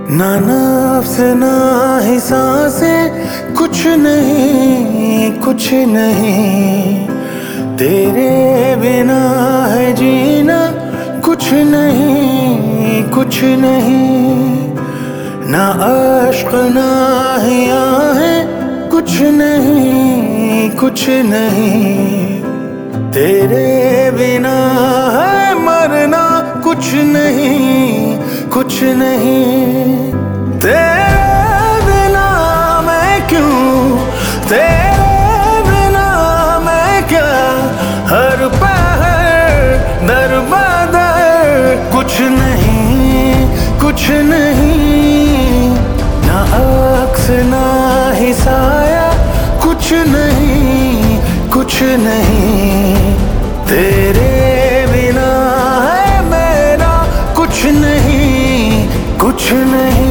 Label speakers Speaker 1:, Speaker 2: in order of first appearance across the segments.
Speaker 1: ना नफ्स ना ही सांसें, कुछ नहीं कुछ नहीं। तेरे बिना है जीना, कुछ नहीं कुछ नहीं। ना अश्क ना ही आहें, कुछ नहीं कुछ नहीं। तेरे बिना है मरना, कुछ नहीं कुछ नहीं। तेरे बिना मैं क्यों, तेरे बिना मैं क्या, हर पहर दर बदर। कुछ नहीं कुछ नहीं। ना अक्स ना ही साया, कुछ नहीं कुछ नहीं। तेरे बिना है मेरा कुछ नहीं कुछ नहीं।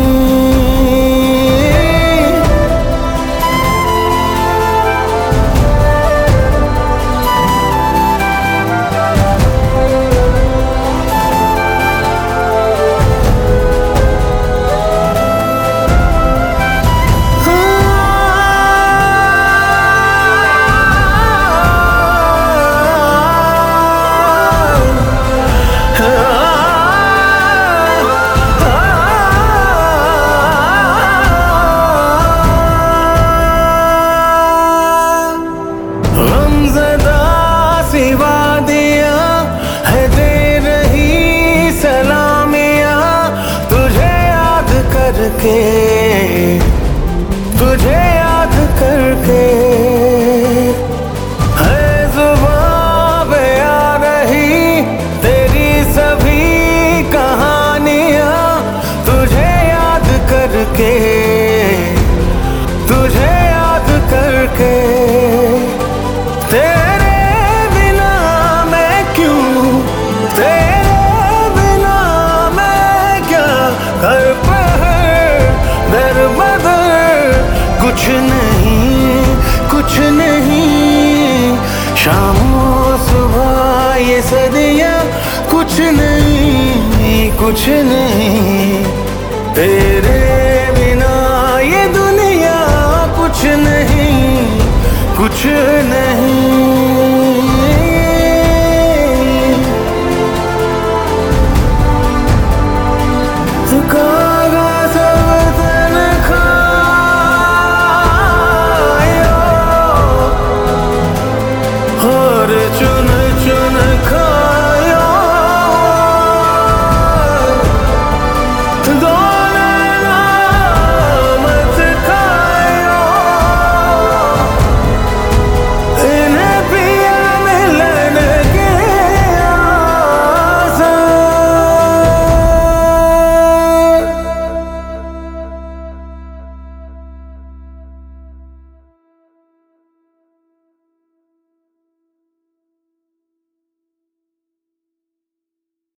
Speaker 1: तुझे याद करके है जुबां पे आ रही तेरी सभी कहानियां। तुझे याद करके, तुझे याद करके। तेरे बिना मैं क्यों, तेरे बिना मैं क्या, घर दर बदर। कुछ नहीं कुछ नहीं। शामों सुबह ये सदियां, कुछ नहीं कुछ नहीं।